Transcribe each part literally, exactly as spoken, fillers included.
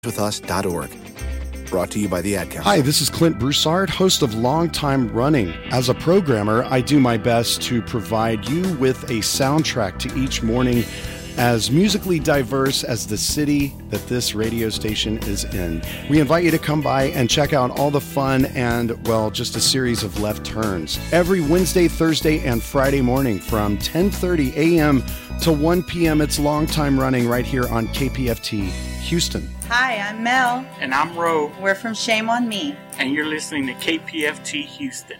with us dot org. Brought to you by the Ad Council. Hi, this is Clint Broussard, host of Long Time Running. As a programmer, I do my best to provide you with a soundtrack to each morning as musically diverse as the city that this radio station is in. We invite you to come by and check out all the fun and, well, just a series of left turns. Every Wednesday, Thursday, and Friday morning from ten thirty a.m. to one p.m. It's Long Time Running right here on K P F T Houston. Hi, I'm Mel. And I'm Ro. We're from Shame on Me. And you're listening to K P F T Houston.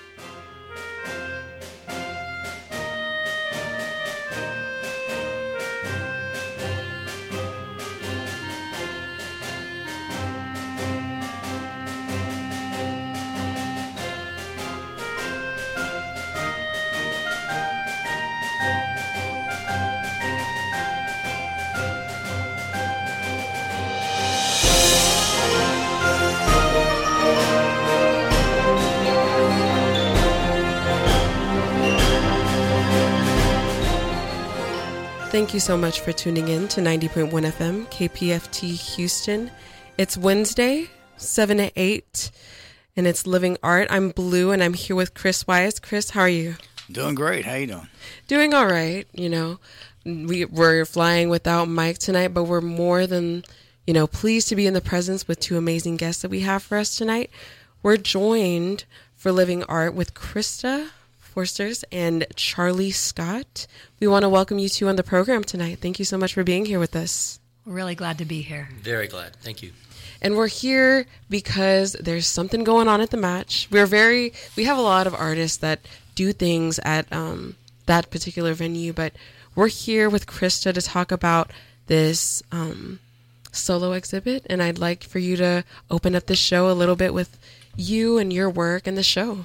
Thank you so much for tuning in to ninety point one F M, K P F T Houston. It's Wednesday, seven to eight, and it's Living Art. I'm Blue, and I'm here with Chris Wise. Chris, how are you? Doing great. How you doing? Doing all right. You know, we, we're flying without Mike tonight, but we're more than, you know, pleased to be in the presence with two amazing guests that we have for us tonight. We're joined for Living Art with Krista Forsters and Charlie Scott. We want to welcome you two on the program tonight. Thank you so much for being here with us. We're really glad to be here. Very glad. Thank you. And we're here because there's something going on at the match. We're very, we have a lot of artists that do things at um, that particular venue, but we're here with Krista to talk about this um, solo exhibit. And I'd like for you to open up the show a little bit with you and your work and the show.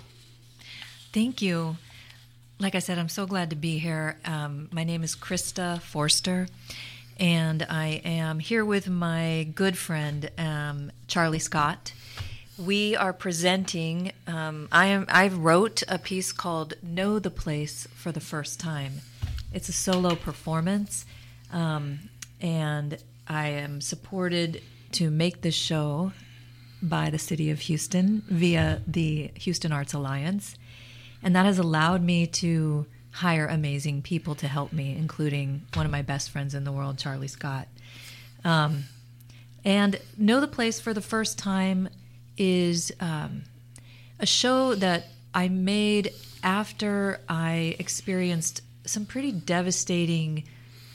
Thank you. Like I said, I'm so glad to be here. Um, my name is Krista Forster, and I am here with my good friend, um, Charlie Scott. We are presenting, um, I am. I wrote a piece called Know the Place for the First Time. It's a solo performance, um, and I am supported to make this show by the City of Houston via the Houston Arts Alliance. And that has allowed me to hire amazing people to help me, including one of my best friends in the world, Charlie Scott. Um, and Know the Place for the First Time is um, a show that I made after I experienced some pretty devastating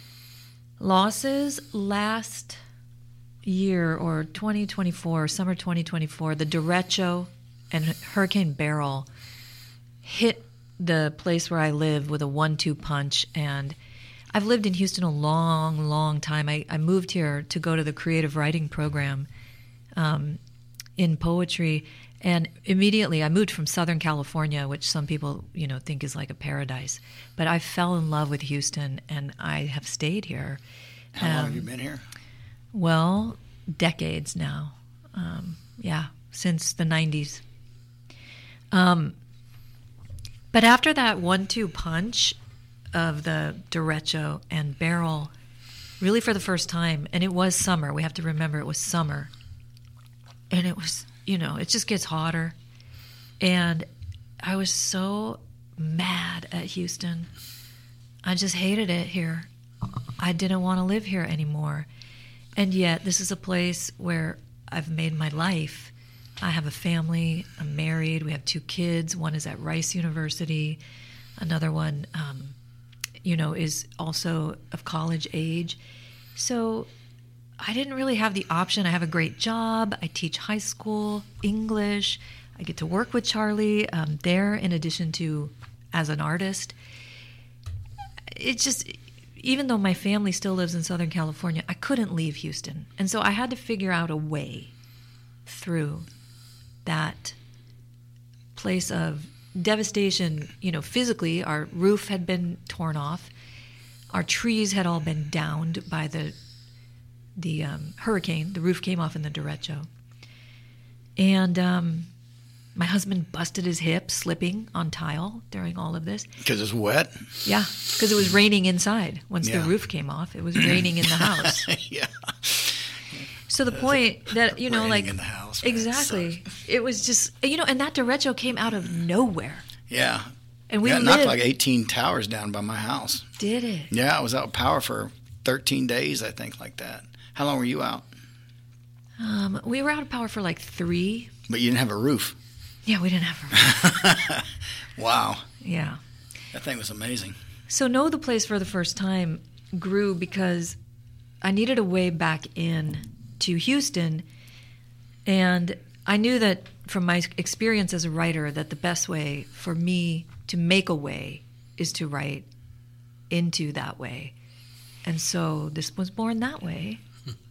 losses last year, or twenty twenty-four, summer twenty twenty-four. The derecho and Hurricane Beryl hit the place where I live with a one two punch, and I've lived in Houston a long, long time. I, I moved here to go to the creative writing program um, in poetry, and immediately I moved from Southern California, which some people, you know, think is like a paradise. But I fell in love with Houston, and I have stayed here. How um, long have you been here? Well, decades now. Um, yeah, since the nineties. Um. But after that one two punch of the derecho and Beryl, really for the first time, and it was summer, we have to remember it was summer, and it was, you know, it just gets hotter, and I was so mad at Houston. I just hated it here. I didn't want to live here anymore, and yet this is a place where I've made my life. I have a family, I'm married, we have two kids. One is at Rice University. Another one, um, you know, is also of college age. So I didn't really have the option. I have a great job. I teach high school English. I get to work with Charlie um, there in addition to as an artist. It just, even though my family still lives in Southern California, I couldn't leave Houston. And so I had to figure out a way through that place of devastation. You know, physically, our roof had been torn off. Our trees had all been downed by the the um, hurricane. The roof came off in the derecho. And um, my husband busted his hip slipping on tile during all of this. Because it's wet? Yeah, because it was raining inside. Once Yeah. the roof came off, it was raining in the house. Yeah. to the point that, you know, Raining like in the house, man, it exactly. It was just, you know, and that derecho came out of nowhere. Yeah. And we yeah, it lived, knocked like eighteen towers down by my house. Did it? Yeah, I was out of power for thirteen days, I think, like that. How long were you out? Um, we were out of power for like three. But you didn't have a roof. Yeah, we didn't have a roof. Wow. Yeah. That thing was amazing. So Know the Place for the first time grew because I needed a way back in to Houston, and I knew that from my experience as a writer that the best way for me to make a way is to write into that way. And so this was born that way.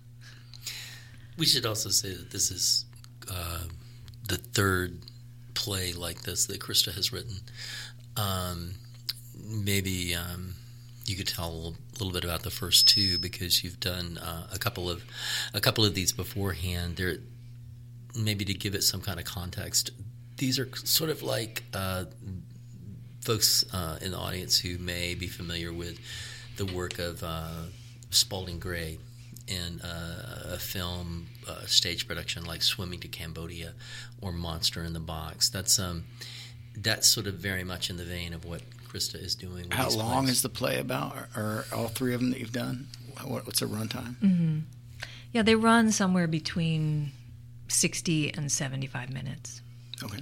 We should also say that this is uh, the third play like this that Krista has written. Um, maybe um, you could tell a little, little bit about the first two because you've done uh, a couple of a couple of these beforehand. There, maybe to give it some kind of context. These are sort of like uh, folks uh, in the audience who may be familiar with the work of uh, Spalding Gray in uh, a film uh, stage production like Swimming to Cambodia or Monster in the Box. That's um, that's sort of very much in the vein of what Krista is doing. With How these long plays. is the play about, or, or all three of them that you've done? What, what's the runtime? Mm-hmm. Yeah, they run somewhere between sixty and seventy-five minutes. Okay.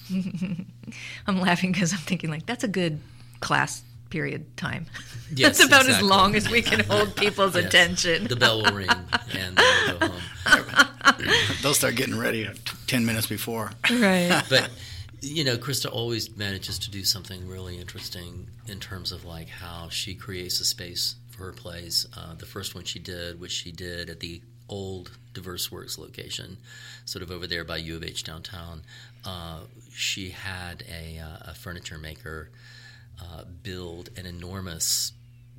I'm laughing because I'm thinking, like, that's a good class period time. Yes, that's about exactly. as long as we can hold people's Yes. attention. The bell will ring and they'll go home. They'll start getting ready ten minutes before. Right. But, you know, Krista always manages to do something really interesting in terms of, like, how she creates a space for her plays. Uh, the first one she did, which she did at the old Diverse Works location, sort of over there by U of H downtown, uh, she had a, uh, a furniture maker uh, build an enormous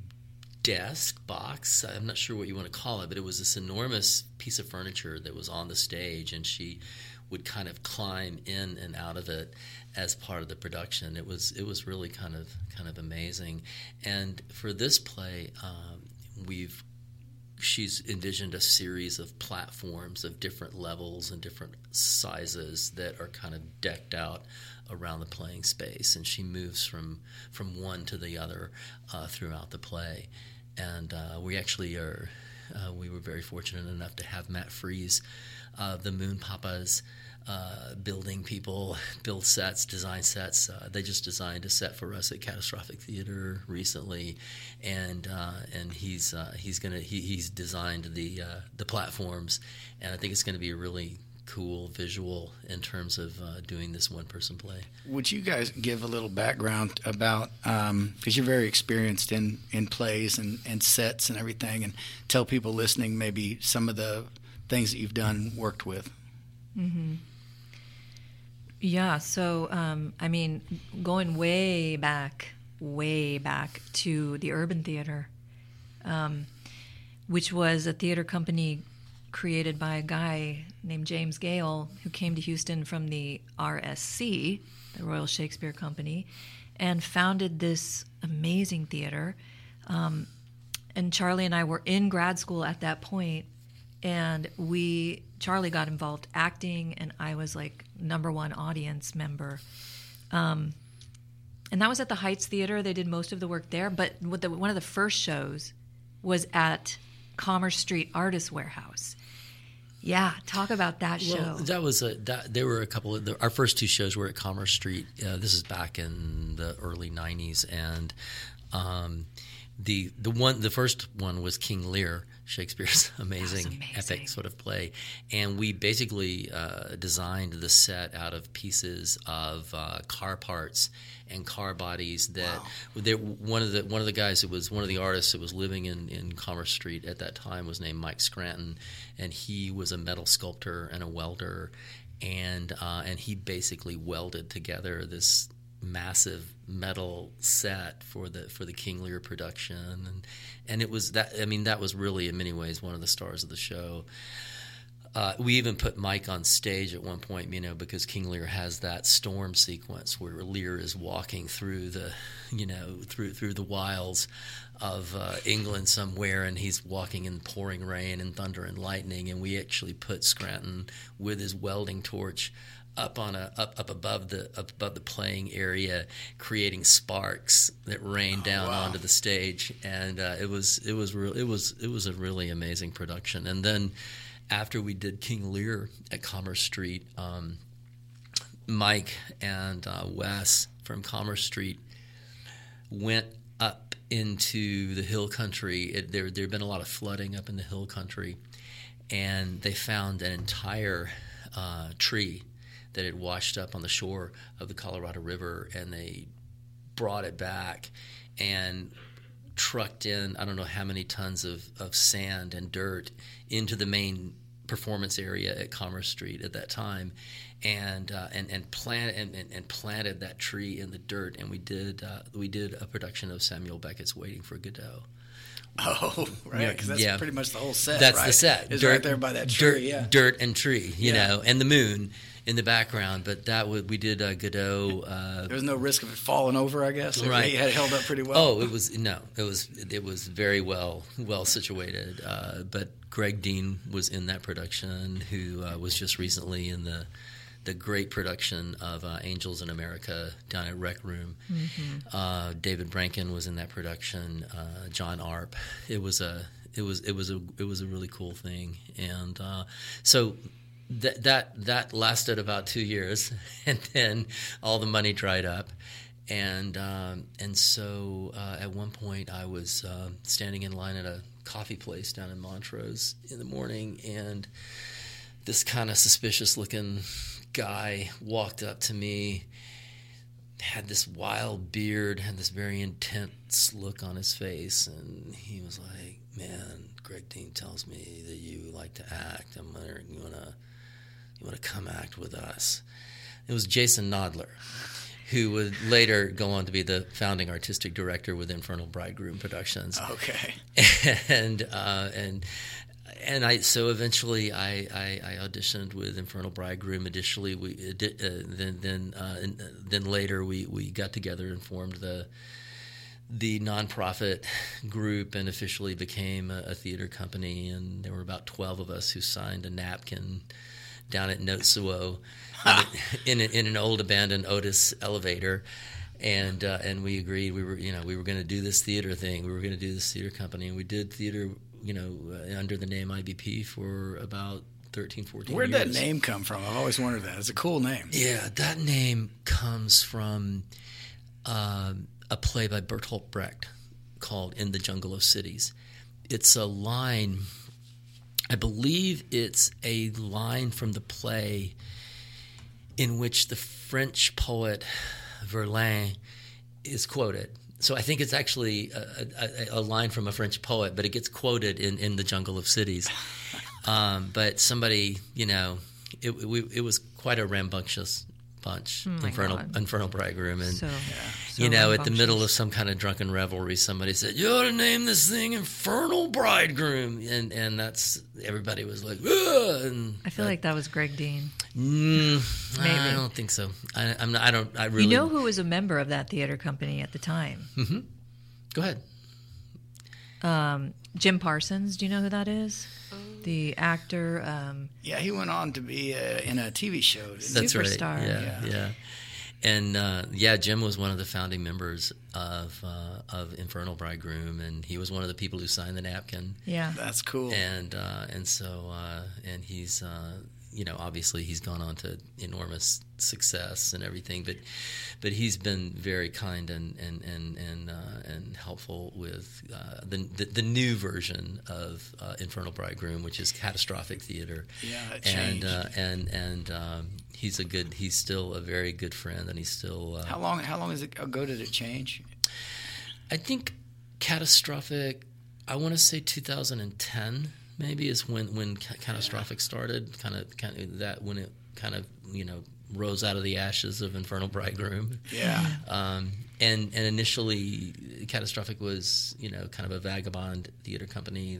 desk, box, I'm not sure what you want to call it, but it was this enormous piece of furniture that was on the stage, and she would kind of climb in and out of it as part of the production. It was it was really kind of kind of amazing. And for this play, um, we've she's envisioned a series of platforms of different levels and different sizes that are kind of decked out around the playing space, and she moves from from one to the other uh, throughout the play. And uh, we actually are uh, we were very fortunate enough to have Matt Freese, uh, the Moon Papas, uh, building people, build sets, design sets. Uh, they just designed a set for us at Catastrophic Theater recently, and uh, and he's uh, he's gonna he, he's designed the uh, the platforms, and I think it's going to be a really cool visual in terms of uh, doing this one-person play. Would you guys give a little background about, because um, you're very experienced in, in plays and, and sets and everything, and tell people listening maybe some of the things that you've done, worked with? Mm-hmm. Yeah, so, um, I mean, going way back, way back to the Urban Theater, um, which was a theater company created by a guy named James Gale, who came to Houston from the R S C, the Royal Shakespeare Company, and founded this amazing theater. Um, and Charlie and I were in grad school at that point, and we Charlie got involved acting, and I was like number one audience member. Um, and that was at the Heights Theater. They did most of the work there, but with the, one of the first shows was at Commerce Street Artist Warehouse. Yeah, talk about that show. Well, that was a that, there were a couple of the, our first two shows were at Commerce Street. Uh, this is back in the early nineties, and um, the the one the first one was King Lear, Shakespeare's amazing, amazing. epic sort of play, and we basically uh, designed the set out of pieces of uh, car parts and car bodies that wow. they, one of the one of the guys that was one of the artists that was living in, in Commerce Street at that time was named Mike Scranton, and he was a metal sculptor and a welder, and uh, and he basically welded together this massive metal set for the for the King Lear production, and and it was that I mean that was really in many ways one of the stars of the show. Uh, we even put Mike on stage at one point, you know, because King Lear has that storm sequence where Lear is walking through the, you know, through through the wilds of uh, England somewhere, and he's walking in pouring rain and thunder and lightning, and we actually put Scranton with his welding torch up on a up, up above the up above the playing area, creating sparks that rained Oh, down wow. onto the stage, and uh, it was it was real it was it was a really amazing production. And then after we did King Lear at Commerce Street, um, Mike and uh, Wes from Commerce Street went up into the hill country. It, there there had been a lot of flooding up in the hill country, and they found an entire uh, tree that had washed up on the shore of the Colorado River, and they brought it back and trucked in I don't know how many tons of, of sand and dirt into the main performance area at Commerce Street at that time, and uh, and and plant and, and, and planted that tree in the dirt, and we did uh, we did a production of Samuel Beckett's Waiting for Godot. Oh, right, because that's Yeah. pretty much the whole set. That's right? the set. It's Dirt- right there by that tree. Dirt, yeah. dirt and tree, you Yeah. know, and the moon in the background. But that would we did uh, Godot. Uh, There was no risk of it falling over, I guess. It Right. really had held up pretty well. Oh, it was no, it was it was very well well situated. Uh, but Greg Dean was in that production, who uh, was just recently in the the great production of uh, Angels in America down at Rec Room. Mm-hmm. Uh, David Brankin was in that production. Uh, John Arp. It was a it was it was a it was a really cool thing, and uh, so. That that that lasted about two years, and then all the money dried up, and um, and so uh, at one point I was uh, standing in line at a coffee place down in Montrose in the morning, and this kind of suspicious-looking guy walked up to me, had this wild beard, had this very intense look on his face, and he was like, "Man, Greg Dean tells me that you like to act. I'm wondering, you wanna." You want to come act with us? It was Jason Nodler, who would later go on to be the founding artistic director with Infernal Bridegroom Productions. Okay. And uh, and and I so eventually I, I, I auditioned with Infernal Bridegroom. Additionally, we uh, then then uh, and then later we, we got together and formed the the nonprofit group and officially became a, a theater company. And there were about twelve of us who signed a napkin down at Notsuo in, a, in, a, in an old abandoned Otis elevator, and uh, and we agreed we were you know we were going to do this theater thing. We were going to do this theater company, and we did theater you know uh, under the name I B P for about thirteen, fourteen Where'd years. that name come from? I've always wondered that. It's a cool name. Yeah, that name comes from um, a play by Bertolt Brecht called In the Jungle of Cities. It's a line. I believe it's a line from the play in which the French poet Verlaine is quoted. So I think it's actually a, a, a line from a French poet, but it gets quoted in, in the Jungle of Cities. Um, but somebody, you know, it, it, it was quite a rambunctious bunch, Oh my Infernal, God. Infernal Bridegroom. And, So, so you know, at the rambunctious. middle of some kind of drunken revelry, somebody said, "You ought to name this thing Infernal Bridegroom," and and that's everybody was like, "Ugh," and I feel that- like that was Greg Dean. Mm, Maybe. I don't think so. I, I'm not. I don't. I really. You know who was a member of that theater company at the time? Mm-hmm. Go ahead. Um, Jim Parsons. Do you know who that is? The actor. Um, Yeah, he went on to be uh, in a T V show. didn't he? That's Superstar. right. Yeah, Yeah. yeah. And uh, yeah, Jim was one of the founding members of uh, of Infernal Bridegroom, and he was one of the people who signed the napkin. yeah. That's cool. And uh, and so uh, and he's uh, you know obviously he's gone on to enormous success and everything, but but he's been very kind and and and and, uh, and helpful with uh, the, the the new version of uh, Infernal Bridegroom, which is Catastrophic Theater. Yeah, it and changed. uh, and and um, he's a good he's still a very good friend, and he's still uh, How long? How long is it ago did it change? I think Catastrophic, I want to say two thousand ten maybe is when, when ca- Catastrophic started, kind of kind of that when it kind of, you know, rose out of the ashes of Infernal Bridegroom. Yeah. Um, and and initially Catastrophic was, you know, kind of a vagabond theater company that,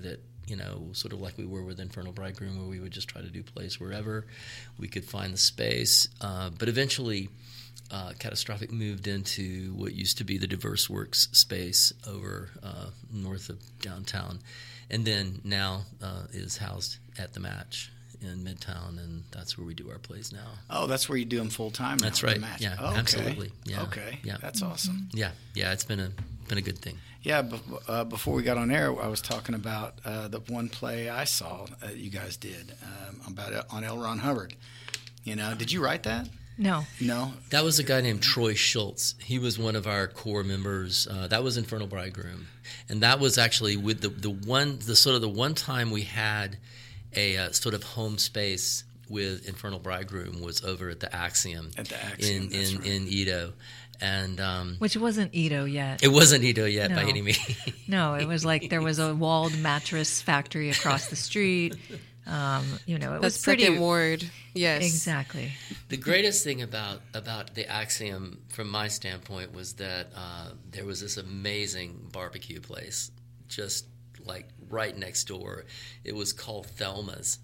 you know, sort of like we were with Infernal Bridegroom, where we would just try to do plays wherever we could find the space. Uh, but eventually, uh, Catastrophic moved into what used to be the Diverse Works space over uh, north of downtown, and then now uh, is housed at the Match in Midtown, and that's where we do our plays now. Oh, that's where you do them full time. That's right. Yeah, oh, okay. Absolutely. Yeah. Okay. Yeah. That's awesome. Yeah. Yeah. It's been a been a good thing. Yeah. But, uh, before we got on air, I was talking about uh, the one play I saw uh, you guys did um, about it on L. Ron Hubbard. You know, did you write that? No. No. That was a guy named Troy Schultz. He was one of our core members. Uh, that was Infernal Bridegroom, and that was actually with the the one the sort of the one time we had a uh, sort of home space with Infernal Bridegroom was over at the Axiom, at the Axiom in that's in, right. in Edo, and um, Which wasn't Edo yet. it wasn't Edo yet No. by any means. No, it was like there was a walled mattress factory across the street. Um, you know, it That's was pretty Second Ward. Yes. Exactly. The greatest thing about, about the Axiom, from my standpoint, was that uh, there was this amazing barbecue place just like right next door. It was called Thelma's,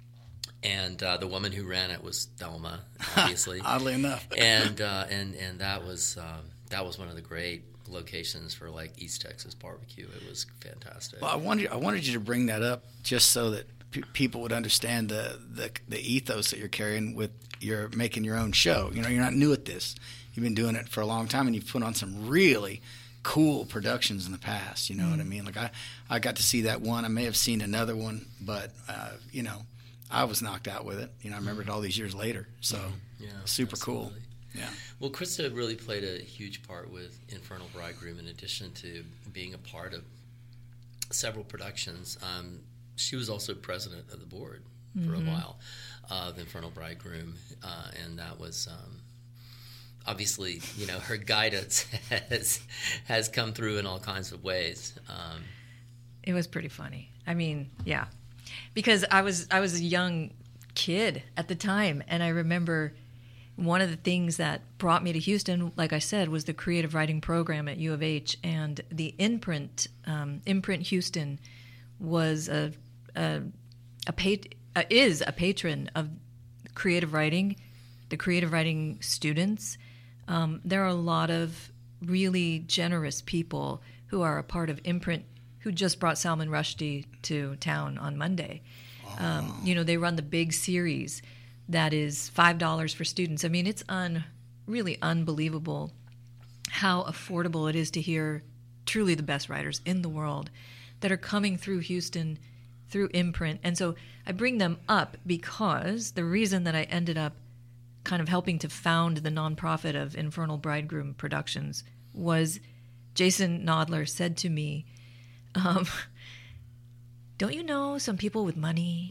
and uh, the woman who ran it was Thelma, obviously. Oddly enough. and uh, and and that was um, that was one of the great locations for like East Texas barbecue. It was fantastic. Well, I wanted I wanted you to bring that up just so that p- people would understand the, the the ethos that you're carrying with your making your own show. You know, you're not new at this. You've been doing it for a long time, and you've put on some really cool productions in the past. You know mm-hmm. what I mean? Like I, I got to see that one. I may have seen another one, but uh, you know, I was knocked out with it. You know, I remember it all these years later. So yeah, super absolutely. cool. Yeah. Well, Krista really played a huge part with Infernal Bridegroom, in addition to being a part of several productions. Um, she was also president of the board mm-hmm. for a while of Infernal Bridegroom, uh, and that was um, obviously, you know, her guidance has has come through in all kinds of ways. Um, it was pretty funny. I mean, yeah, because I was I was a young kid at the time, and I remember one of the things that brought me to Houston, like I said, was the creative writing program at U of H, and the imprint um, Imprint Houston was a a, a pat- uh, is a patron of creative writing, the creative writing students. Um, there are a lot of really generous people who are a part of Imprint, who just brought Salman Rushdie to town on Monday. Um, you know, they run the big series that is five dollars for students. I mean, it's un, really unbelievable how affordable it is to hear truly the best writers in the world that are coming through Houston, through Imprint. And so I bring them up because the reason that I ended up kind of helping to found the nonprofit of Infernal Bridegroom Productions was Jason Nodler said to me, um, don't you know some people with money?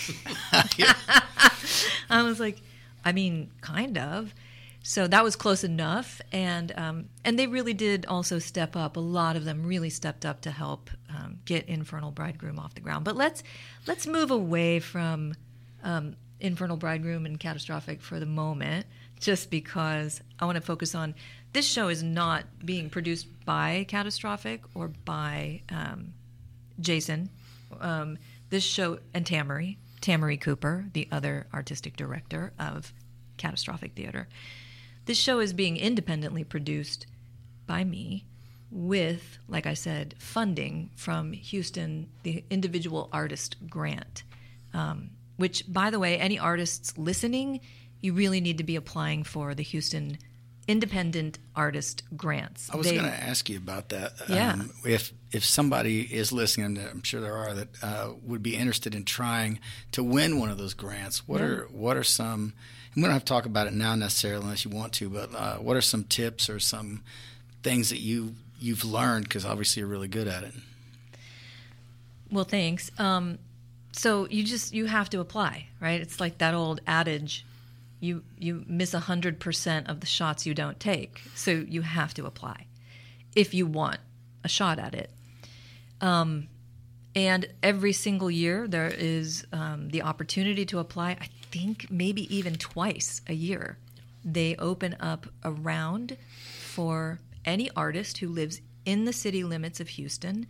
I was like, I mean, kind of. So that was close enough. And um, and they really did also step up. A lot of them really stepped up to help um, get Infernal Bridegroom off the ground. But let's let's move away from um, Infernal Bridegroom and Catastrophic for the moment, just because I want to focus on this show is not being produced by Catastrophic or by um, Jason. Um, this show, and Tamari, Tamari Cooper, the other artistic director of Catastrophic Theater. This show is being independently produced by me with, like I said, funding from Houston, the Individual Artist Grant, um, which, by the way, any artists listening, you really need to be applying for the Houston Independent Artist Grants. I was They- going to ask you about that. Yeah. Um, if if somebody is listening, I'm sure there are, that uh, would be interested in trying to win one of those grants, what Yeah. are what are some, and we don't have to talk about it now necessarily unless you want to, but uh, what are some tips or some things that you, you've learned, because obviously you're really good at it? Well, thanks. Um, so you just you have to apply, right? It's like that old adage: you you miss a hundred percent of the shots you don't take. So you have to apply if you want a shot at it. Um, and every single year there is um, the opportunity to apply. I think maybe even twice a year, they open up a round for any artist who lives in the city limits of Houston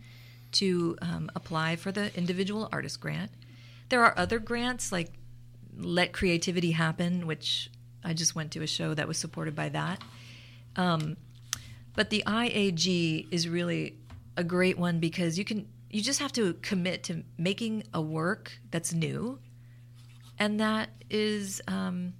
to um, apply for the individual artist grant. There are other grants like Let Creativity Happen, which I just went to a show that was supported by that. Um, but the I A G is really a great one because you can you just have to commit to making a work that's new, and that is um,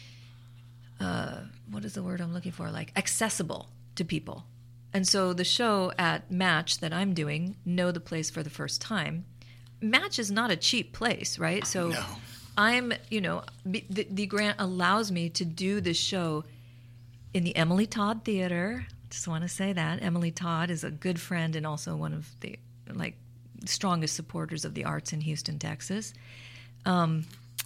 uh, what is the word I'm looking for? Like accessible to people. And so the show at Match that I'm doing, Know the Place for the First Time, Match is not a cheap place, right? So No. I'm, you know, the, the grant allows me to do this show in the Emily Todd Theater. Just want to say that. Emily Todd is a good friend and also one of the, like, strongest supporters of the arts in Houston, Texas. Um,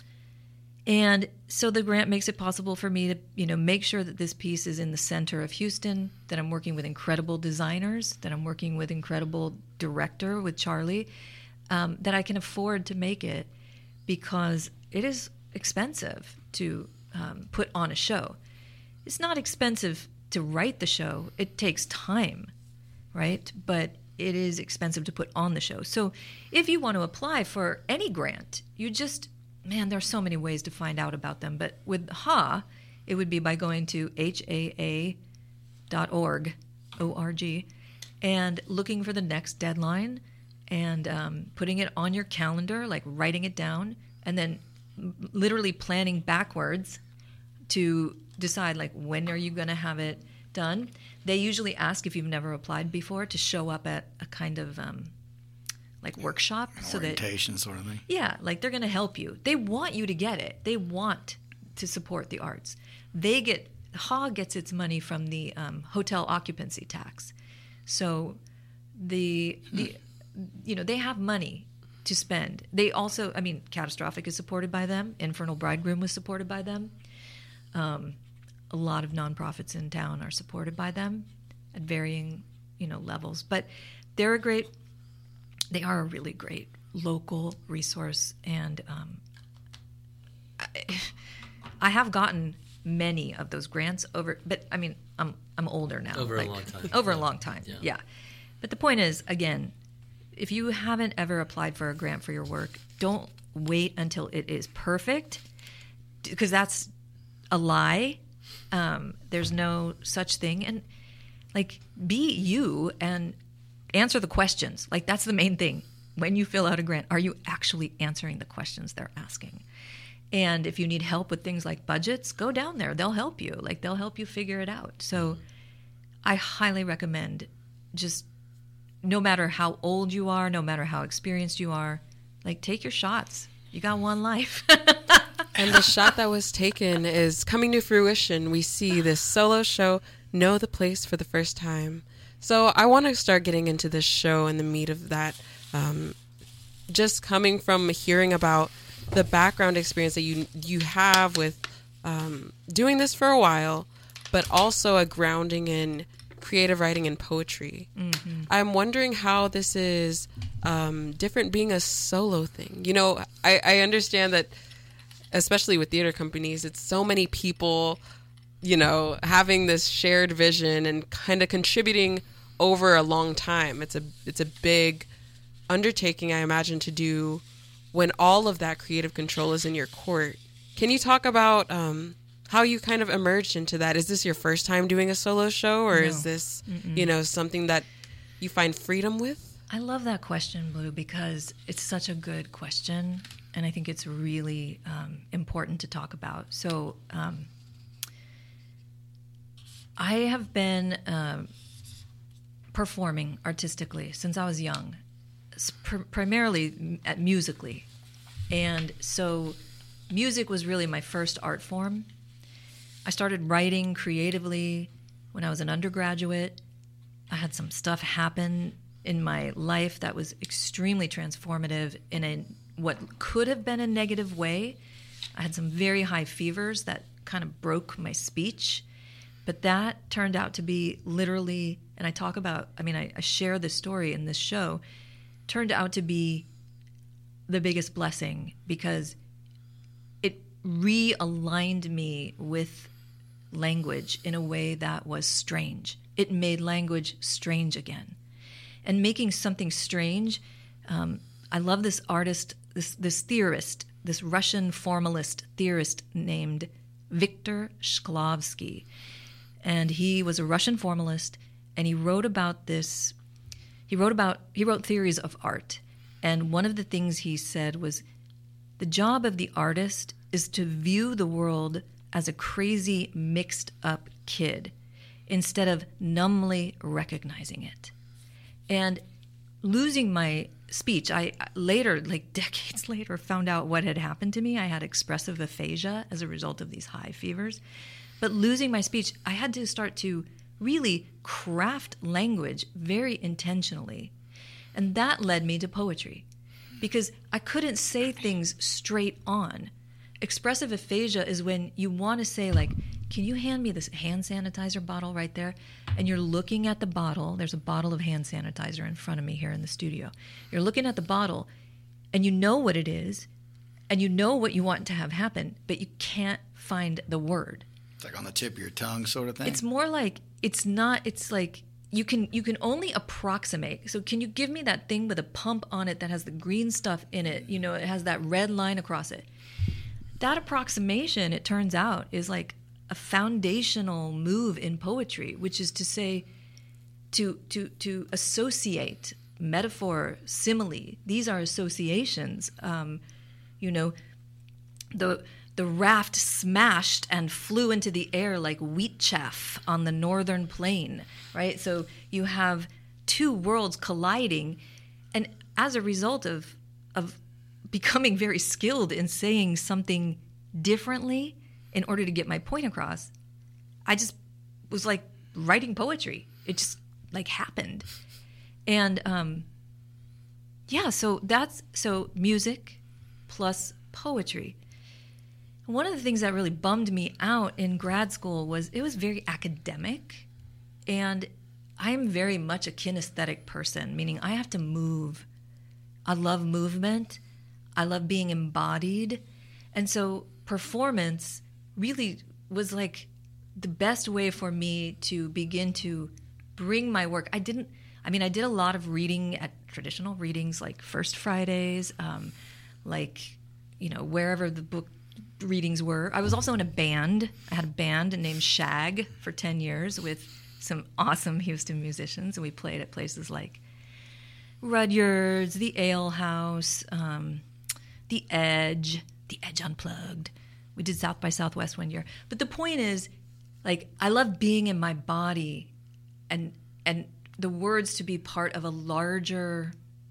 and so the grant makes it possible for me to, you know, make sure that this piece is in the center of Houston, that I'm working with incredible designers, that I'm working with incredible director with Charlie, um, that I can afford to make it because it is expensive to um, put on a show. It's not expensive to write the show. It takes time, right? But it is expensive to put on the show. So if you want to apply for any grant, you just... Man, there are so many ways to find out about them. But with H A, it would be by going to H A A dot org, O R G, and looking for the next deadline and um, putting it on your calendar, like writing it down, and then literally planning backwards to decide, like, when are you going to have it done. They usually ask, if you've never applied before, to show up at a kind of... Um, like workshop, so that orientation sort of thing. Yeah, like they're going to help you. They want you to get it. They want to support the arts. They get H A gets its money from the um, hotel occupancy tax, so the the you know they have money to spend. They also, I mean, Catastrophic is supported by them. Infernal Bridegroom was supported by them. Um, a lot of nonprofits in town are supported by them at varying you know levels, but they're a great. They are a really great local resource, and um, I, I have gotten many of those grants over. But I mean, I'm I'm older now. Over like, a long time. Over yeah. a long time. Yeah. yeah. But the point is, again, if you haven't ever applied for a grant for your work, don't wait until it is perfect, because that's a lie. Um, there's no such thing, and like be you and. Answer the questions. Like, that's the main thing. When you fill out a grant, are you actually answering the questions they're asking? And if you need help with things like budgets, go down there. They'll help you. Like, they'll help you figure it out. So I highly recommend, just no matter how old you are, no matter how experienced you are, like, take your shots. You got one life. And the shot that was taken is coming to fruition. We see this solo show, Know the Place for the First Time. So I want to start getting into this show and the meat of that. Um, just coming from hearing about the background experience that you you have with um, doing this for a while, but also a grounding in creative writing and poetry. Mm-hmm. I'm wondering how this is um, different being a solo thing. You know, I, I understand that, especially with theater companies, it's so many people, you know, having this shared vision and kind of contributing over a long time. It's a it's a big undertaking, I imagine, to do when all of that creative control is in your court. Can you talk about um, how you kind of emerged into that? Is this your first time doing a solo show, or No. is this, Mm-mm. you know, something that you find freedom with? I love that question, Blue, because it's such a good question, and I think it's really um, important to talk about. So um, I have been um, performing artistically since I was young, pr- primarily at musically. And so music was really my first art form. I started writing creatively when I was an undergraduate. I had some stuff happen in my life that was extremely transformative in a what could have been a negative way. I had some very high fevers that kind of broke my speech. But that turned out to be literally, and I talk about, I mean, I, I share this story in this show, turned out to be the biggest blessing because it realigned me with language in a way that was strange. It made language strange again. and making something strange. Um, I love this artist, this this theorist, this Russian formalist theorist named Viktor Shklovsky. And he was a Russian formalist, and he wrote about this, he wrote about, he wrote theories of art. And one of the things he said was, the job of the artist is to view the world as a crazy, mixed-up kid instead of numbly recognizing it. And losing my speech, I later, like decades later, found out what had happened to me. I had expressive aphasia as a result of these high fevers. But losing my speech, I had to start to really craft language very intentionally. And that led me to poetry, because I couldn't say things straight on. Expressive aphasia is when you want to say, like, can you hand me this hand sanitizer bottle right there? And you're looking at the bottle. There's a bottle of hand sanitizer in front of me here in the studio. You're looking at the bottle, and you know what it is, and you know what you want to have happen, but you can't find the word. It's like on the tip of your tongue sort of thing? It's more like, it's not, it's like, you can you can only approximate. So can you give me that thing with a pump on it that has the green stuff in it? You know, it has that red line across it. That approximation, it turns out, is like a foundational move in poetry, which is to say, to to to associate metaphor, simile. These are associations. Um, you know, the the raft smashed and flew into the air like wheat chaff on the northern plain, right? So you have two worlds colliding, and as a result of of becoming very skilled in saying something differently in order to get my point across, I just was like writing poetry. It just like happened. And um, yeah, so that's, so music plus poetry. One of the things that really bummed me out in grad school was it was very academic, and I'm very much a kinesthetic person, meaning I have to move. I love movement. I love being embodied. And so performance really was like the best way for me to begin to bring my work. I didn't, I mean, I did a lot of reading at traditional readings like First Fridays, um, like, you know, wherever the book readings were. I was also in a band. I had a band named Shag for ten years with some awesome Houston musicians, and we played at places like Rudyard's, the Ale House, um, the Edge, the Edge Unplugged. We did South by Southwest one year. But the point is, like, I love being in my body and and the words to be part of a larger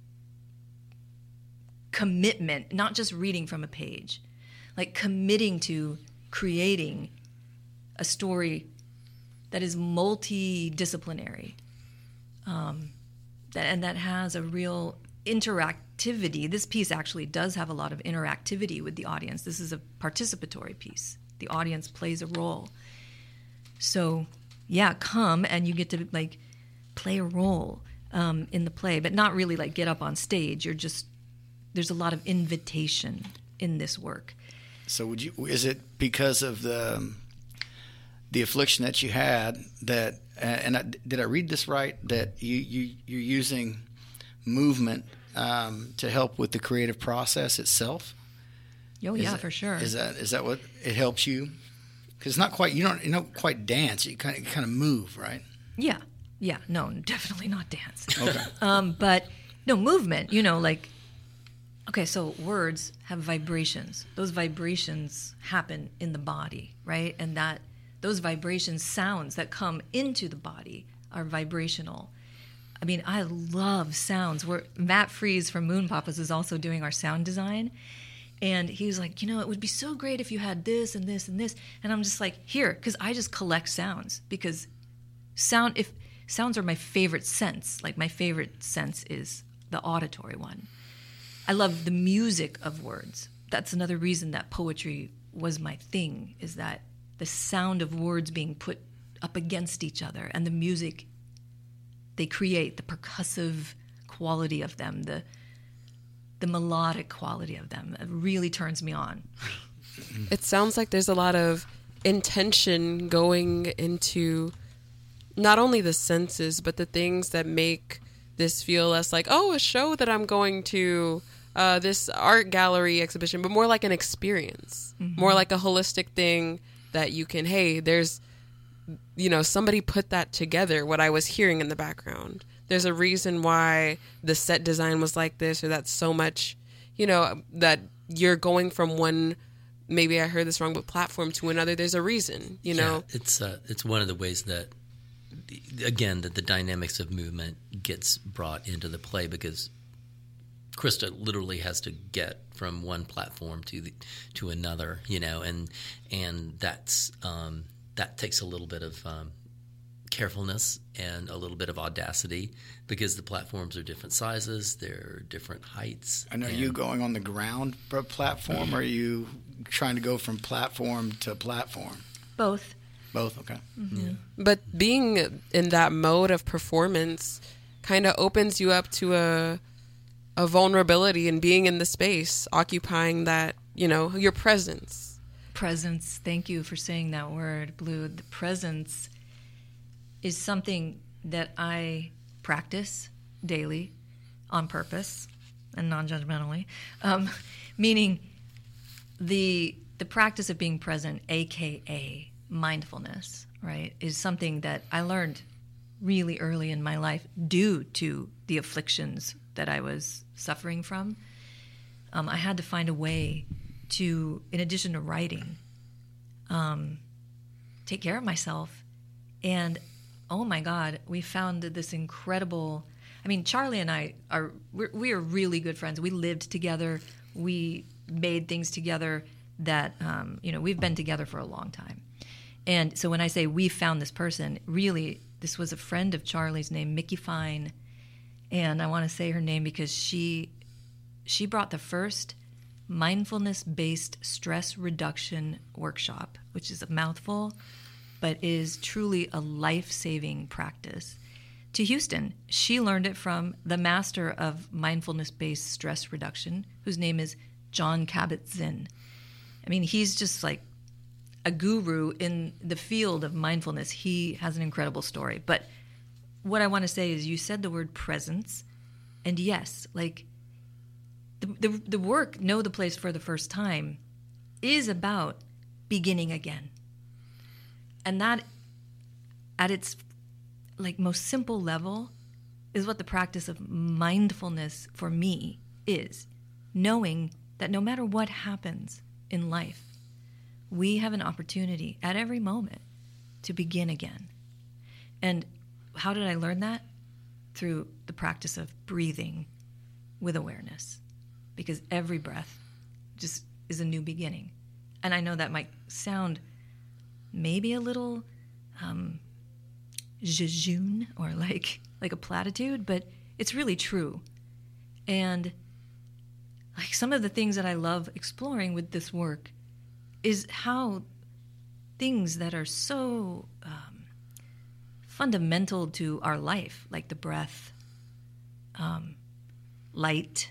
commitment, not just reading from a page. Like committing to creating a story that is multidisciplinary, um, that, and that has a real interactivity. This piece actually does have a lot of interactivity with the audience. This is a participatory piece. The audience plays a role. So, yeah, come and you get to like play a role um, in the play, but not really like get up on stage. You're just, there's a lot of invitation in this work. So would you? Is it because of the the affliction that you had that? Uh, and I, did I read this right? That you you you're using movement um, to help with the creative process itself? Oh is yeah, that, for sure. Is that is that what it helps you? Because it's not quite. You don't you don't quite dance. You kind of you kind of move, right? Yeah, yeah. No, definitely not dance. Okay. um, but no movement. You know, like. Okay, so words have vibrations. Those vibrations happen in the body, right? And that those vibrations, sounds that come into the body are vibrational. I mean, I love sounds. We're, Matt Freeze from Moon Papas is also doing our sound design. And he was like, you know, it would be so great if you had this and this and this. And I'm just like, here, because I just collect sounds. Because sound, if sounds are my favorite sense. Like my favorite sense is the auditory one. I love the music of words. That's another reason that poetry was my thing, is that the sound of words being put up against each other and the music they create, the percussive quality of them, the the melodic quality of them, it really turns me on. It sounds like there's a lot of intention going into not only the senses, but the things that make this feel less like, oh, a show that I'm going to, uh, this art gallery exhibition, but more like an experience, mm-hmm. more like a holistic thing that you can, hey, there's, you know, somebody put that together, what I was hearing in the background. There's a reason why the set design was like this, or that's so much, you know, that you're going from one, maybe I heard this wrong, but platform to another. There's a reason, you know. Yeah, it's uh, it's one of the ways that, again, that the dynamics of movement gets brought into the play, because Krista literally has to get from one platform to the, to another, you know, and and that's um, that takes a little bit of um, carefulness and a little bit of audacity, because the platforms are different sizes, they're different heights. And are and you going on the ground for a platform, or are you trying to go from platform to platform? Both. Both, okay. Mm-hmm. Yeah. But being in that mode of performance kind of opens you up to a a vulnerability, and being in the space, occupying that, you know, your presence. Presence. Thank you for saying that word, Blue. The presence is something that I practice daily on purpose and non-judgmentally, um, meaning the the practice of being present, A K A mindfulness, right, is something that I learned really early in my life due to the afflictions that I was suffering from. Um, I had to find a way to, in addition to writing, um, take care of myself. And oh my God, we found this incredible, I mean, Charlie and I are, we're, we are really good friends. We lived together. We made things together that, um, you know, we've been together for a long time. And so when I say we found this person, really, this was a friend of Charlie's named Mickey Fine. And I want to say her name because she she brought the first mindfulness-based stress reduction workshop, which is a mouthful, but is truly a life-saving practice, to Houston. She learned it from the master of mindfulness-based stress reduction, whose name is Jon Kabat-Zinn. I mean, he's just like a guru in the field of mindfulness. He has an incredible story. But what I want to say is, you said the word presence, and yes, like the, the the work, Know the Place for the First Time, is about beginning again. And that, at its like most simple level, is what the practice of mindfulness for me is. Knowing that no matter what happens in life, we have an opportunity at every moment to begin again. And how did I learn that? Through the practice of breathing with awareness, because every breath just is a new beginning. And I know that might sound maybe a little um, jejune or like like a platitude, but it's really true. And like some of the things that I love exploring with this work is how things that are so um, fundamental to our life, like the breath, um, light,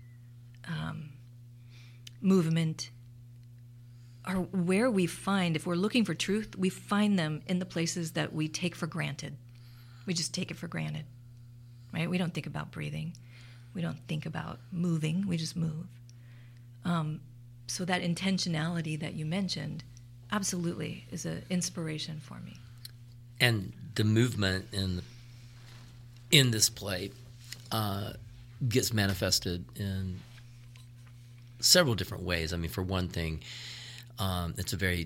um, movement, are where we find, if we're looking for truth, we find them in the places that we take for granted. We just take it for granted, right? We don't think about breathing. We don't think about moving. We just move. Um, so that intentionality that you mentioned absolutely is an inspiration for me. And the movement in in this play uh, gets manifested in several different ways. I mean, for one thing, um, it's a very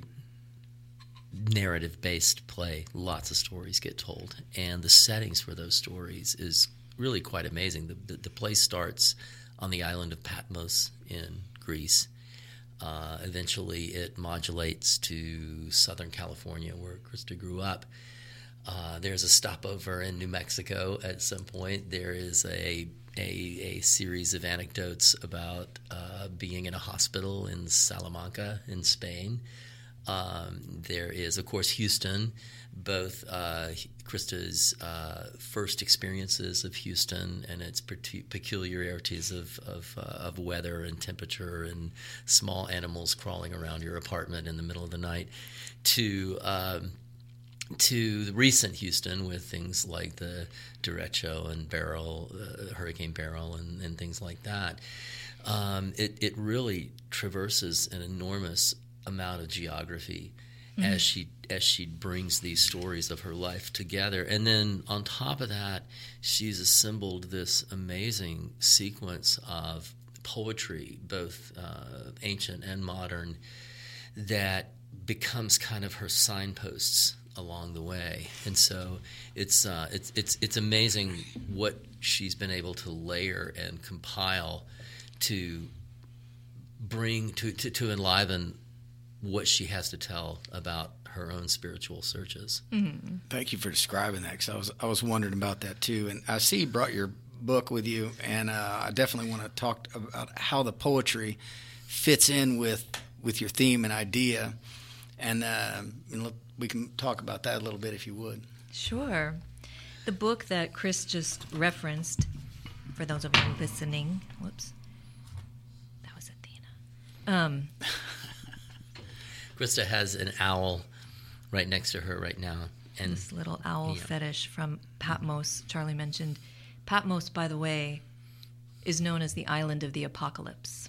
narrative-based play. Lots of stories get told, and the settings for those stories is really quite amazing. The, the, the play starts on the island of Patmos in Greece. Uh, eventually, it modulates to Southern California, where Krista grew up. Uh, there's a stopover in New Mexico at some point. There is a a, a series of anecdotes about uh, being in a hospital in Salamanca in Spain. Um, there is, of course, Houston, both uh, Krista's uh, first experiences of Houston and its peculiarities of of, uh, of weather and temperature and small animals crawling around your apartment in the middle of the night, to um, to the recent Houston with things like the derecho and Beryl, uh, Hurricane Beryl, and, and things like that. Um, it, it really traverses an enormous amount of geography mm-hmm. as she as she brings these stories of her life together. And then on top of that, she's assembled this amazing sequence of poetry, both uh, ancient and modern, that becomes kind of her signposts along the way. And so it's uh, it's it's it's amazing what she's been able to layer and compile to bring to, to, to enliven what she has to tell about her own spiritual searches. Mm-hmm. Thank you for describing that, because I was I was wondering about that too. And I see you brought your book with you, and uh, I definitely want to talk about how the poetry fits in with with your theme and idea, and, uh, and we can talk about that a little bit if you would. Sure. The book that Chris just referenced, for those of you listening, whoops, that was Athena. Um, Krista has an owl right next to her right now. And this little owl yeah. fetish from Patmos, Charlie mentioned. Patmos, by the way, is known as the island of the apocalypse.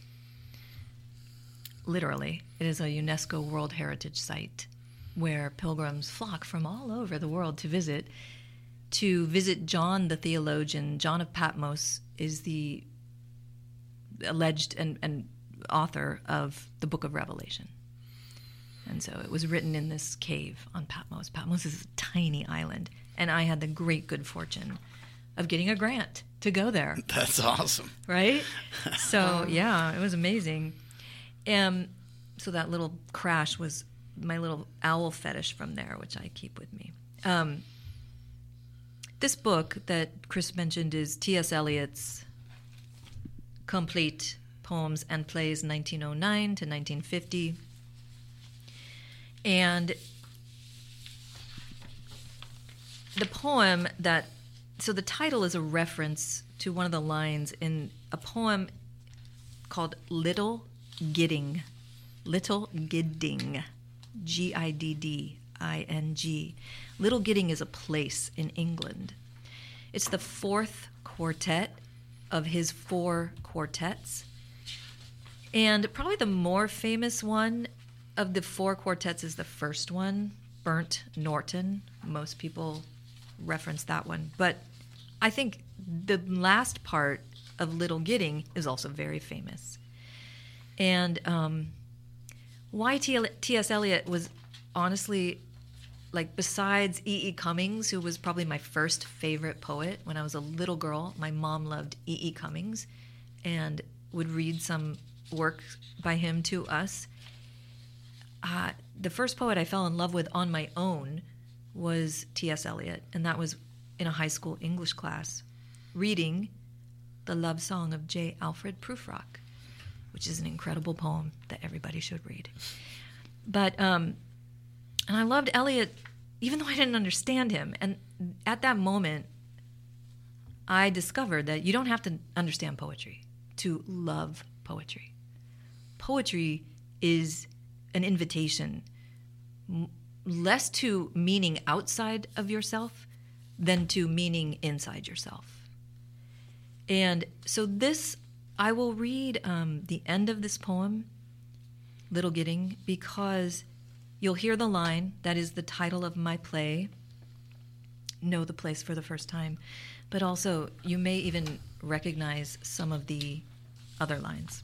Literally, it is a UNESCO World Heritage Site where pilgrims flock from all over the world to visit. To visit John the theologian. John of Patmos is the alleged and, and author of the Book of Revelation. And so it was written in this cave on Patmos. Patmos is a tiny island, and I had the great good fortune of getting a grant to go there. That's awesome. Right? So, yeah, it was amazing. Um, so that little crash was my little owl fetish from there, which I keep with me. Um, this book that Chris mentioned is T S Eliot's Complete Poems and Plays, nineteen oh nine to nineteen fifty. And the poem that, so the title is a reference to one of the lines in a poem called Little Gidding. Little Gidding. G I D D I N G. Little Gidding is a place in England. It's the fourth quartet of his four quartets. And probably the more famous one of the four quartets is the first one, Burnt Norton. Most people reference that one. But I think the last part of Little Gidding is also very famous. And um, why T S Eliot was honestly, like, besides E E. Cummings, who was probably my first favorite poet when I was a little girl, my mom loved E E. Cummings and would read some work by him to us. Uh, the first poet I fell in love with on my own was T S Eliot, and that was in a high school English class, reading The Love Song of J. Alfred Prufrock, which is an incredible poem that everybody should read. But, um, and I loved Eliot, even though I didn't understand him. And at that moment, I discovered that you don't have to understand poetry to love poetry. Poetry is an invitation less to meaning outside of yourself than to meaning inside yourself. And so this, I will read um, the end of this poem, Little Gidding, because you'll hear the line, that is the title of my play, Know the Place for the First Time, but also you may even recognize some of the other lines.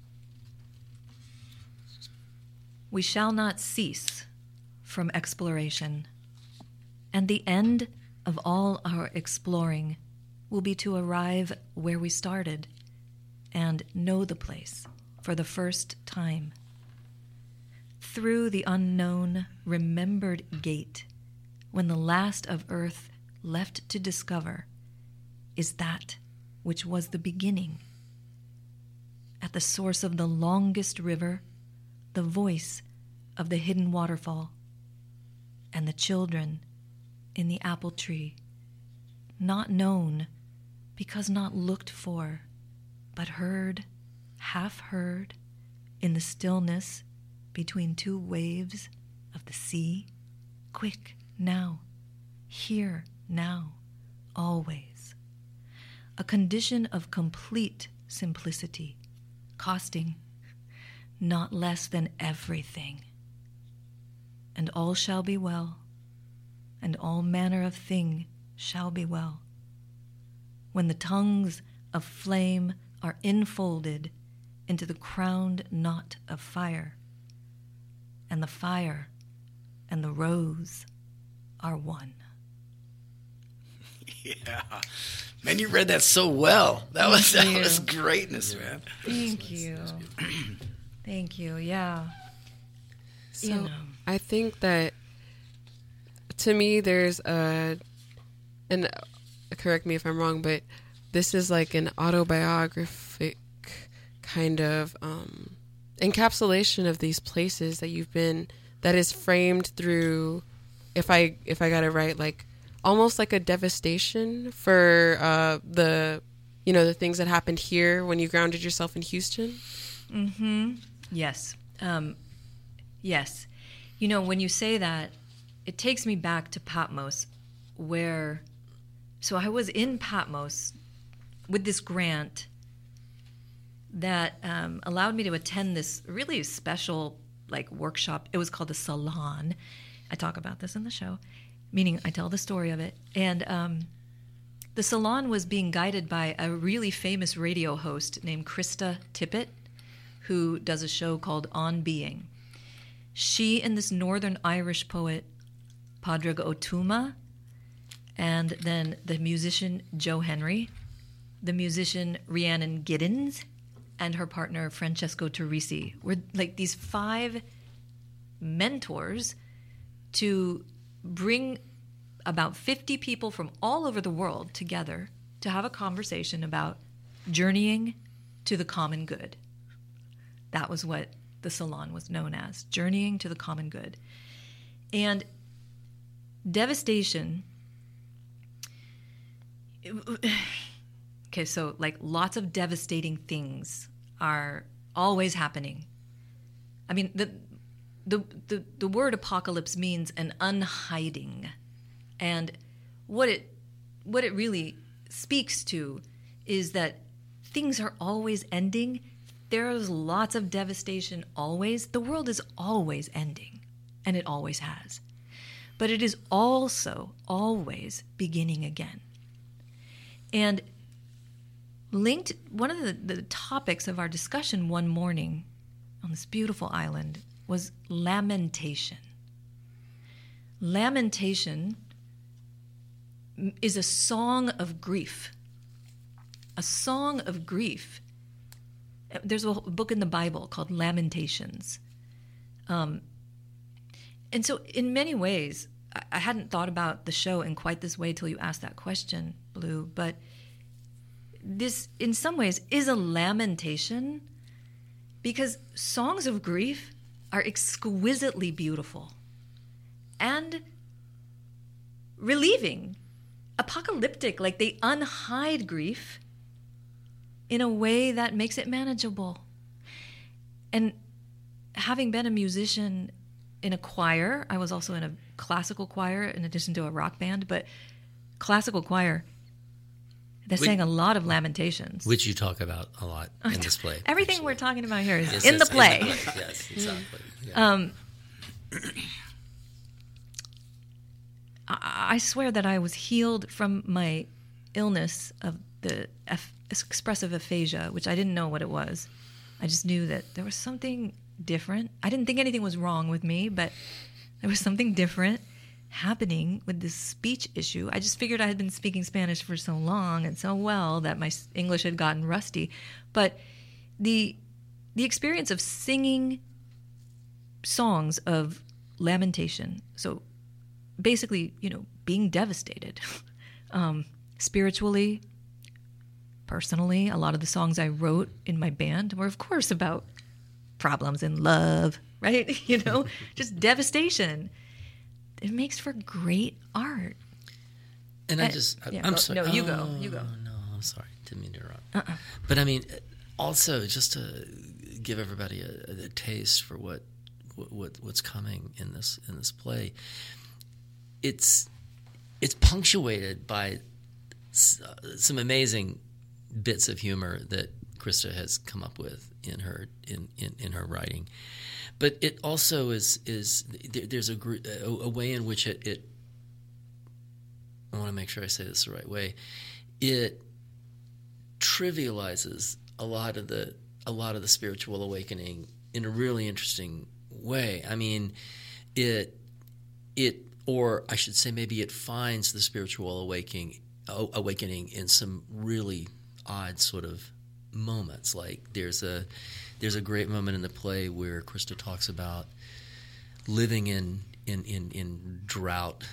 We shall not cease from exploration, and the end of all our exploring will be to arrive where we started and know the place for the first time. Through the unknown, remembered gate, when the last of earth left to discover is that which was the beginning. At the source of the longest river, the voice of the hidden waterfall, and the children in the apple tree, not known because not looked for, but heard, half heard, in the stillness between two waves of the sea. Quick now, here, now, always. A condition of complete simplicity, costing not less than everything. And all shall be well, and all manner of thing shall be well. When the tongues of flame are enfolded into the crowned knot of fire, and the fire and the rose are one. Yeah. Man, you read that so well. That was Thank that you. was greatness, man. Thank you. Thank you, yeah. So You know. I think that to me there's a, and correct me if I'm wrong, but this is like an autobiographic kind of um, encapsulation of these places that you've been, that is framed through, if I if I got it right, like almost like a devastation for uh, the, you know, the things that happened here when you grounded yourself in Houston. Mm-hmm. Yes. Um, yes. You know, when you say that, it takes me back to Patmos, where, so I was in Patmos with this grant that um, allowed me to attend this really special, like, workshop. It was called the Salon. I talk about this in the show, meaning I tell the story of it. And um, the Salon was being guided by a really famous radio host named Krista Tippett, who does a show called On Being. She and this Northern Irish poet, Padraig Ó Tuama, and then the musician Joe Henry, the musician Rhiannon Giddens, and her partner Francesco Turrisi were like these five mentors to bring about fifty people from all over the world together to have a conversation about journeying to the common good. That was what the Salon was known as, journeying to the common good. And devastation, okay, so like lots of devastating things are always happening. I mean, the the the, the word apocalypse means an unhiding. And what it what it really speaks to is that things are always ending. There is lots of devastation always. The world is always ending, and it always has. But it is also always beginning again. And linked, one of the, the topics of our discussion one morning on this beautiful island was lamentation. Lamentation is a song of grief. A song of grief. There's a book in the Bible called Lamentations. Um, and so in many ways, I, I hadn't thought about the show in quite this way till you asked that question, Blue, but this, in some ways, is a lamentation because songs of grief are exquisitely beautiful and relieving, apocalyptic, like they unhide grief in a way that makes it manageable. And having been a musician in a choir, I was also in a classical choir in addition to a rock band, but classical choir, they sang a lot of lamentations. Which you talk about a lot in this play. Everything actually. we're talking about here is Yes, in, yes, the play. in the play. Yes, exactly. Yeah. Um, I, I swear that I was healed from my illness of the F- expressive aphasia, which I didn't know what it was. I just knew that there was something different. I didn't think anything was wrong with me, but there was something different happening with this speech issue. I just figured I had been speaking Spanish for so long and so well that my English had gotten rusty. But the the experience of singing songs of lamentation, so basically, you know, being devastated, um, spiritually, personally, a lot of the songs I wrote in my band were, of course, about problems in love, right? You know, just devastation. It makes for great art. And I Uh, just, I, yeah, I'm go- sorry. no, you oh, go, you go. No, I'm sorry. Didn't mean to interrupt. Uh-uh. But I mean, also just to give everybody a, a taste for what, what what's coming in this in this play. it's it's punctuated by s- uh, some amazing bits of humor that Krista has come up with in her in, in, in her writing. But it also is is there, there's a, gr- a a way in which it, it I want to make sure I say this the right way. It trivializes a lot of the a lot of the spiritual awakening in a really interesting way. I mean, it it or I should say maybe it finds the spiritual awakening awakening in some really odd sort of moments. Like there's a there's a great moment in the play where Krista talks about living in in in, in drought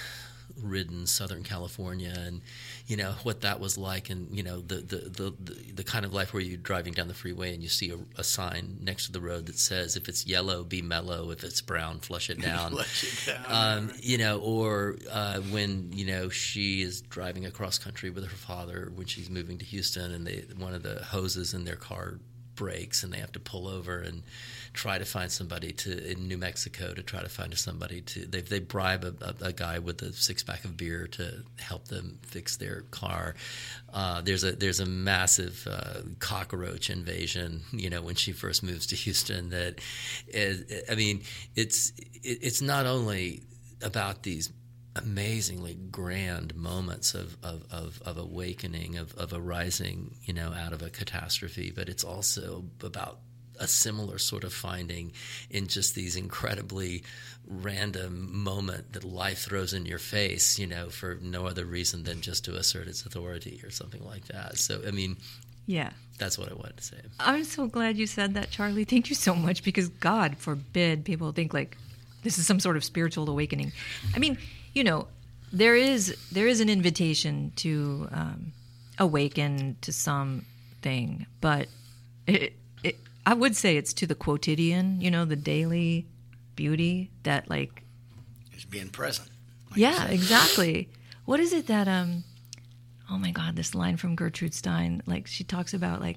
ridden Southern California, and you know what that was like, and you know the the, the, the, the kind of life where you're driving down the freeway and you see a, a sign next to the road that says, if it's yellow, be mellow, if it's brown, flush it down. Flush it down. Um, you know, or uh, when you know she is driving across country with her father when she's moving to Houston, and they one of the hoses in their car breaks and they have to pull over and try to find somebody to in New Mexico to try to find somebody to they they bribe a, a, a guy with a six pack of beer to help them fix their car. Uh, there's a there's a massive uh, cockroach invasion, you know, when she first moves to Houston. That is, I mean, it's it, it's not only about these amazingly grand moments of, of, of, of awakening, of, of arising, you know, out of a catastrophe, but it's also about a similar sort of finding in just these incredibly random moment that life throws in your face, you know, for no other reason than just to assert its authority or something like that. So, I mean, yeah, that's what I wanted to say. I'm so glad you said that, Charlie. Thank you so much, because God forbid people think like this is some sort of spiritual awakening. I mean, you know, there is there is an invitation to um, awaken to something, but it, it, I would say it's to the quotidian, you know, the daily beauty that, like, is being present. Like yeah, exactly. What is it that um, oh my God, this line from Gertrude Stein, like she talks about, like,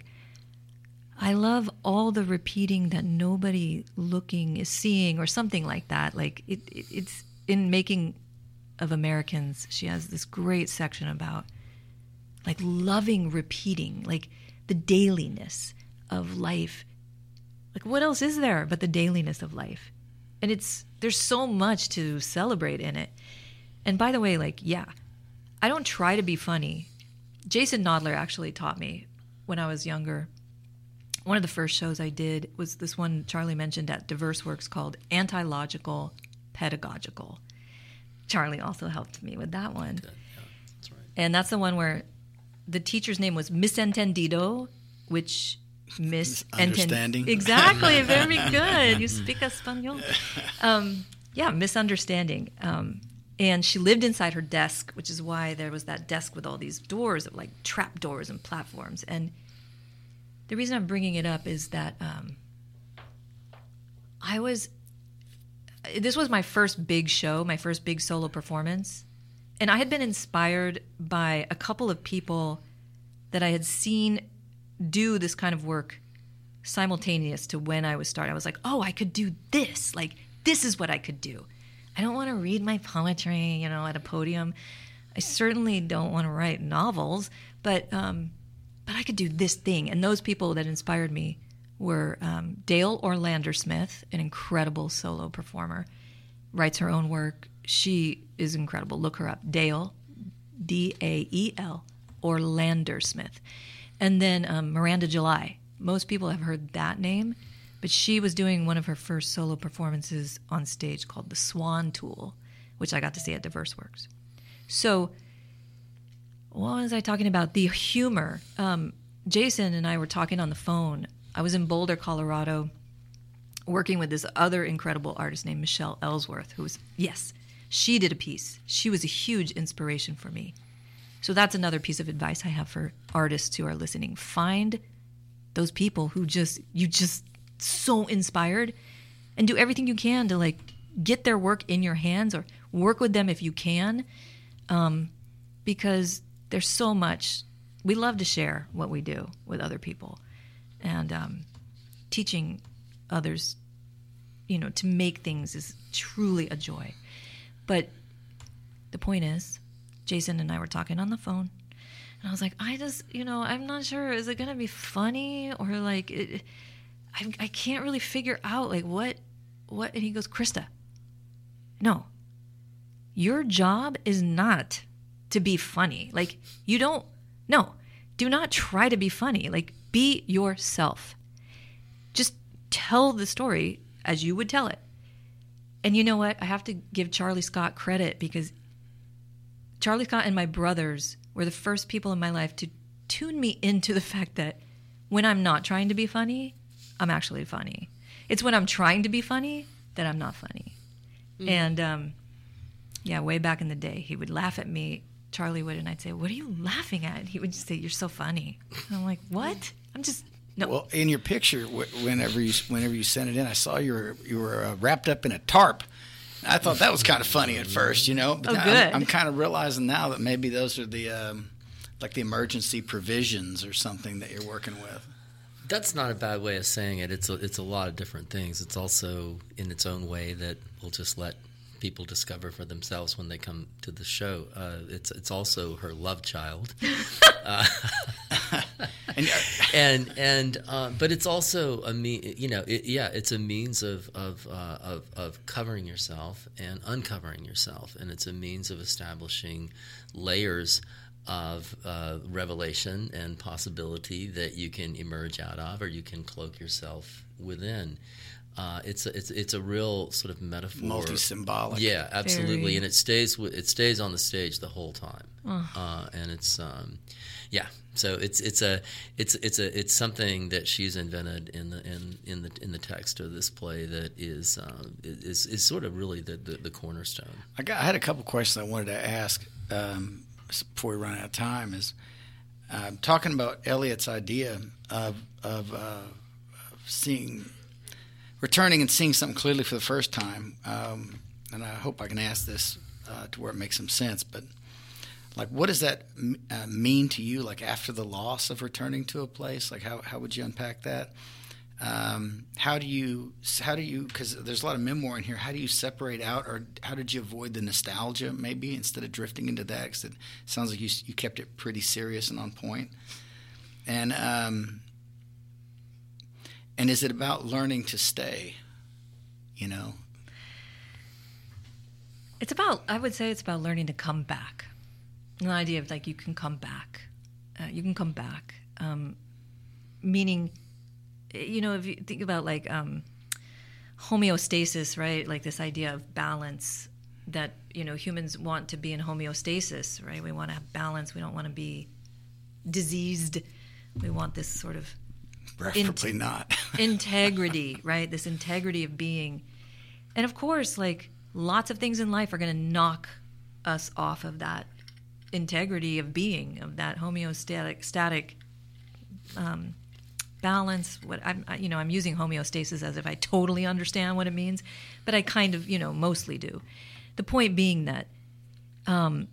I love all the repeating that nobody looking is seeing, or something like that. Like it, it it's in Making of Americans, she has this great section about like loving repeating, like the dailiness of life. Like what else is there but the dailiness of life? And it's there's so much to celebrate in it. And by the way, like, yeah, I don't try to be funny. Jason Nodler actually taught me when I was younger. One of the first shows I did was this one Charlie mentioned at Diverse Works called Anti-Logical Pedagogical. Charlie also helped me with that one. Yeah, that's right. And that's the one where the teacher's name was Misentendido, which Misunderstanding. Misunderstanding. Exactly, very good. You speak Espanol. Um, yeah, misunderstanding. Um, and she lived inside her desk, which is why there was that desk with all these doors, of like trap doors and platforms. And the reason I'm bringing it up is that um, I was... This was my first big show, my first big solo performance. And I had been inspired by a couple of people that I had seen do this kind of work simultaneous to when I was starting. I was like, oh, I could do this. Like, this is what I could do. I don't want to read my poetry, you know, at a podium. I certainly don't want to write novels, but um, but I could do this thing. And those people that inspired me were um, Dale Orlander Smith, an incredible solo performer, writes her own work. She is incredible. Look her up. Dale, D A E L, Orlander Smith. And then um, Miranda July. Most people have heard that name, but she was doing one of her first solo performances on stage called The Swan Tool, which I got to see at Diverse Works. So what was I talking about? The humor. Um, Jason and I were talking on the phone. I was in Boulder, Colorado, working with this other incredible artist named Michelle Ellsworth, who was, yes, she did a piece. She was a huge inspiration for me. So that's another piece of advice I have for artists who are listening. Find those people who just, you just so inspired, and do everything you can to like get their work in your hands, or work with them if you can, um, because there's so much. We love to share what we do with other people. And um, teaching others, you know, to make things is truly a joy. But the point is, Jason and I were talking on the phone, and I was like, I just, you know, I'm not sure. Is it going to be funny or like, it, I, I can't really figure out like what, what. And he goes, Krista, no, your job is not to be funny. Like, you don't, no, do not try to be funny. Like, be yourself. Just tell the story as you would tell it. And you know what? I have to give Charlie Scott credit, because Charlie Scott and my brothers were the first people in my life to tune me into the fact that when I'm not trying to be funny, I'm actually funny. It's when I'm trying to be funny that I'm not funny. Mm. And um, yeah, way back in the day, he would laugh at me, Charlie would, and I'd say, what are you laughing at? And he would just say, you're so funny. And I'm like, what? I'm just... No. Well, in your picture, whenever you whenever you sent it in, I saw you were you were uh, wrapped up in a tarp. I thought that was kind of funny at first, you know. But oh, now good. I'm, I'm kind of realizing now that maybe those are the um, like the emergency provisions or something that you're working with. That's not a bad way of saying it. It's a, it's a lot of different things. It's also in its own way that we'll just let people discover for themselves when they come to the show. Uh, it's it's also her love child, uh, and and, and uh, but it's also a me. You know, it, yeah, it's a means of of, uh, of of covering yourself and uncovering yourself, and it's a means of establishing layers of uh, revelation and possibility that you can emerge out of, or you can cloak yourself within. Uh, it's a, it's it's a real sort of metaphor, multi-symbolic. Yeah, absolutely, Very. And it stays it stays on the stage the whole time, oh. uh, and it's um, yeah. So it's it's a it's it's a it's something that she's invented in the in, in the in the text of this play that is uh, is is sort of really the, the, the cornerstone. I got I had a couple questions I wanted to ask um, before we run out of time. Is uh, talking about Eliot's idea of of, uh, of seeing. Returning and seeing something clearly for the first time, um, and I hope I can ask this uh, to where it makes some sense, but like, what does that uh, mean to you, like after the loss of returning to a place? Like, how, how would you unpack that? Um, how do you, how do you, because there's a lot of memoir in here, how do you separate out, or how did you avoid the nostalgia maybe instead of drifting into that? Because it sounds like you, you kept it pretty serious and on point. And, um, And is it about learning to stay, you know? It's about, I would say it's about learning to come back. The idea of like you can come back. Uh, you can come back. Um, meaning, you know, if you think about like um, homeostasis, right? Like this idea of balance that, you know, humans want to be in homeostasis, right? We want to have balance. We don't want to be diseased. We want this sort of Preferably in- not. integrity, right? This integrity of being. And of course, like lots of things in life are going to knock us off of that integrity of being, of that homeostatic static um, balance. What I'm, I, you know, I'm using homeostasis as if I totally understand what it means, but I kind of, you know, mostly do. The point being that um,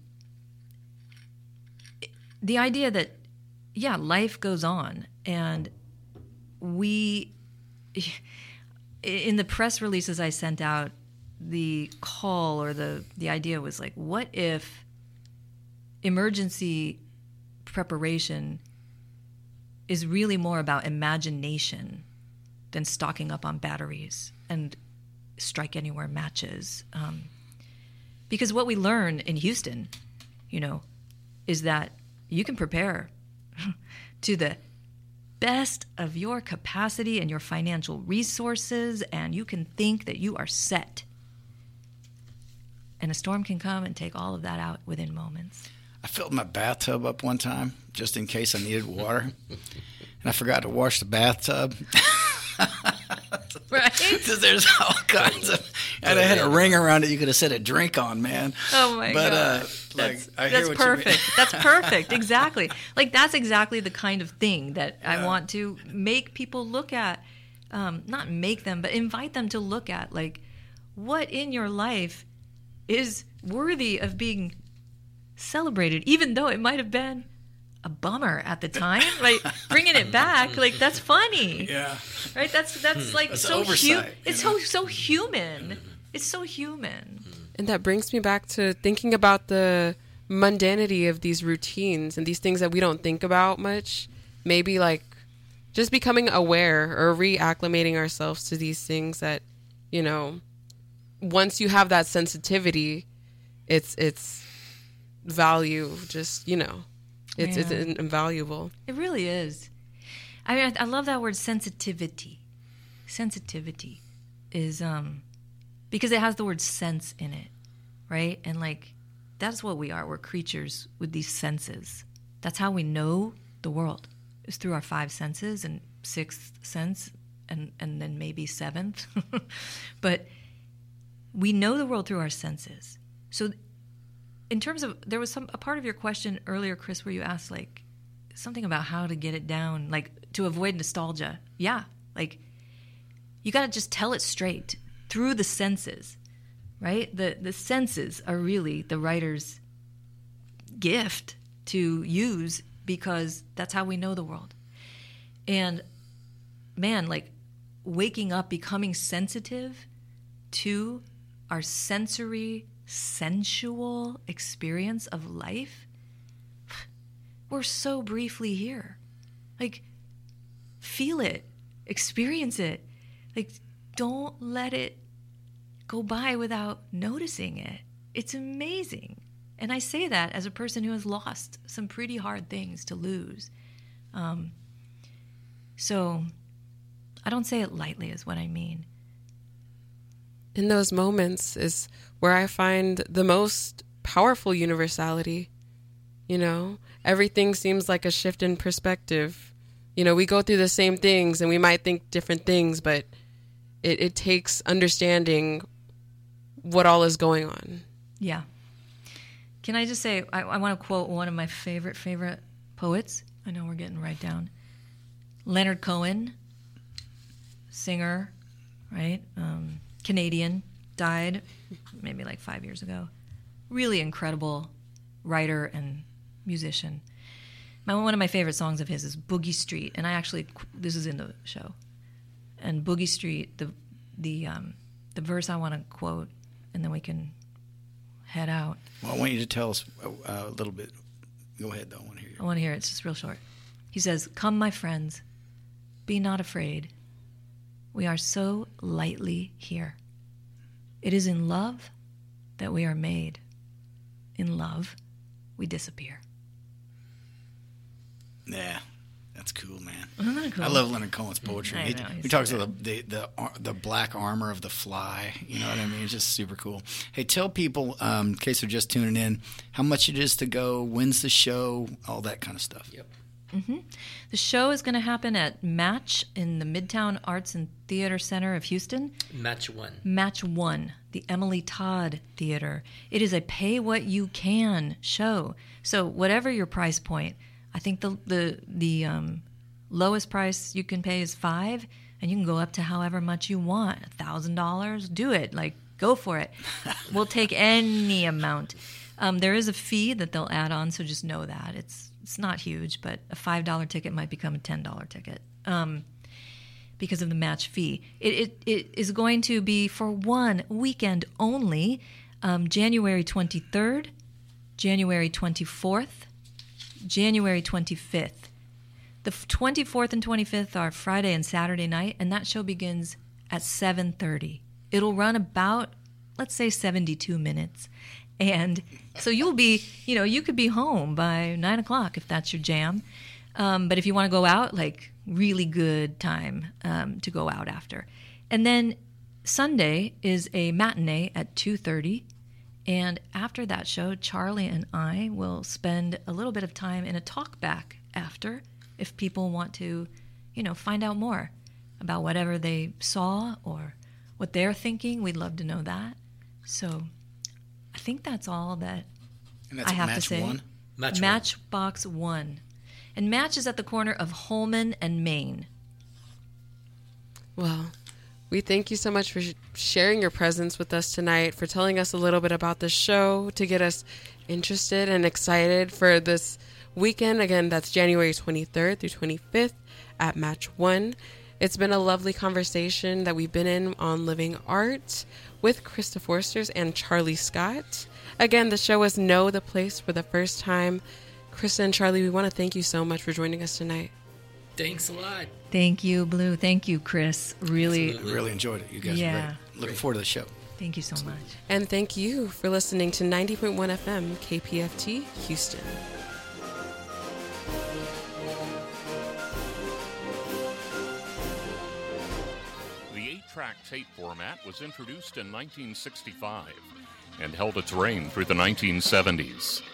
the idea that, yeah, life goes on, and we, in the press releases I sent out, the call or the, the idea was like, what if emergency preparation is really more about imagination than stocking up on batteries and strike anywhere matches? Um, because what we learn in Houston, you know, is that you can prepare to the best of your capacity and your financial resources, and you can think that you are set. And a storm can come and take all of that out within moments. I filled my bathtub up one time just in case I needed water, and I forgot to wash the bathtub. Right? Because there's all kinds of, and I had a ring around it you could have set a drink on, man. Oh my but, god! Uh, like, that's I hear that's what perfect. You mean. That's perfect. Exactly. Like that's exactly the kind of thing that I Yeah. want to make people look at. Um, not make them, but invite them to look at. Like, what in your life is worthy of being celebrated, even though it might have been a bummer at the time. Like bringing it back, like that's funny. Yeah. Right. That's that's like That's so oversight, hu- you It's know? so so human. It's so human. And that brings me back to thinking about the mundanity of these routines and these things that we don't think about much. Maybe like just becoming aware or reacclimating ourselves to these things that, you know, once you have that sensitivity, it's it's value just, you know, it's, Yeah. it's invaluable. It really is. I mean, I, I love that word sensitivity. Sensitivity is um because it has the word sense in it, right? And like that's what we are. We're creatures with these senses. That's how we know the world. It's through our five senses and sixth sense and and then maybe seventh. But we know the world through our senses. So in terms of, there was some a part of your question earlier, Chris, where you asked like something about how to get it down, like to avoid nostalgia. Yeah, like you got to just tell it straight through the senses, right? The the senses are really the writer's gift to use because that's how we know the world. And man, like waking up, becoming sensitive to our sensory, sensual experience of life, we're so briefly here. Like, feel it, experience it. Like, don't let it go by without noticing it. It's amazing. And I say that as a person who has lost some pretty hard things to lose. Um, so I don't say it lightly is what I mean. In those moments is where I find the most powerful universality. You know, everything seems like a shift in perspective. You know, we go through the same things and we might think different things, but it, it takes understanding what all is going on. Yeah. Can I just say, I, I want to quote one of my favorite, favorite poets. I know we're getting right down. Leonard Cohen, singer, right? Um, Canadian, died maybe like five years ago. Really incredible writer and musician. My, one of my favorite songs of his is Boogie Street, and I actually, this is in the show. And Boogie Street, the the um, the verse I want to quote, and then we can head out. Well, I want you to tell us a, a little bit. Go ahead, though. I want to hear you. I want to hear it. It's just real short. He says, "Come, my friends, be not afraid. We are so lightly here. It is in love that we are made. In love, we disappear." Yeah, that's cool, man. Isn't that cool? I love Leonard Cohen's poetry. I He, know, he he's talks so about the, the the the black armor of the fly. You know what I mean? It's just super cool. Hey, tell people, um, in case they're just tuning in, how much it is to go, when's the show, all that kind of stuff. Yep. Mm-hmm. The show is going to happen at Match in the Midtown Arts and Theater Center of Houston. Match one. Match One, the Emily Todd Theater. It is a pay-what-you-can show. So whatever your price point, I think the the the um, lowest price you can pay is five, and you can go up to however much you want. A thousand dollars, do it. Like, go for it. We'll take any amount. Um, there is a fee that they'll add on, so just know that it's it's not huge, but a five dollar ticket might become a ten dollar ticket um, because of the match fee. It, it it is going to be for one weekend only, um, January twenty third, January twenty fourth. January twenty-fifth. The twenty-fourth and twenty-fifth are Friday and Saturday night, and that show begins at seven thirty. It'll run about, let's say, seventy-two minutes. And so you'll be, you know, you could be home by nine o'clock if that's your jam. Um, but if you want to go out, like, really good time um, to go out after. And then Sunday is a matinee at two thirty. And after that show, Charlie and I will spend a little bit of time in a talk back after if people want to, you know, find out more about whatever they saw or what they're thinking. We'd love to know that. So I think that's all that And that's I have Match to say. One? Match Matchbox One. And Match is at the corner of Holman and Main. Well, we thank you so much for sh- sharing your presence with us tonight, for telling us a little bit about the show, to get us interested and excited for this weekend. Again, that's January twenty-third through twenty-fifth at Match One. It's been a lovely conversation that we've been in on Living Art with Krista Forsters and Charlie Scott. Again, the show is Know the Place for the first time. Krista and Charlie, we want to thank you so much for joining us tonight. Thanks a lot. Thank you, Blue. Thank you, Chris. Really, I really enjoyed it. You guys Yeah. are great. Looking Great. forward to the show. thank you so much. And thank you for listening to ninety point one F M K P F T Houston. The eight-track tape format was introduced in nineteen sixty-five and held its reign through the nineteen seventies.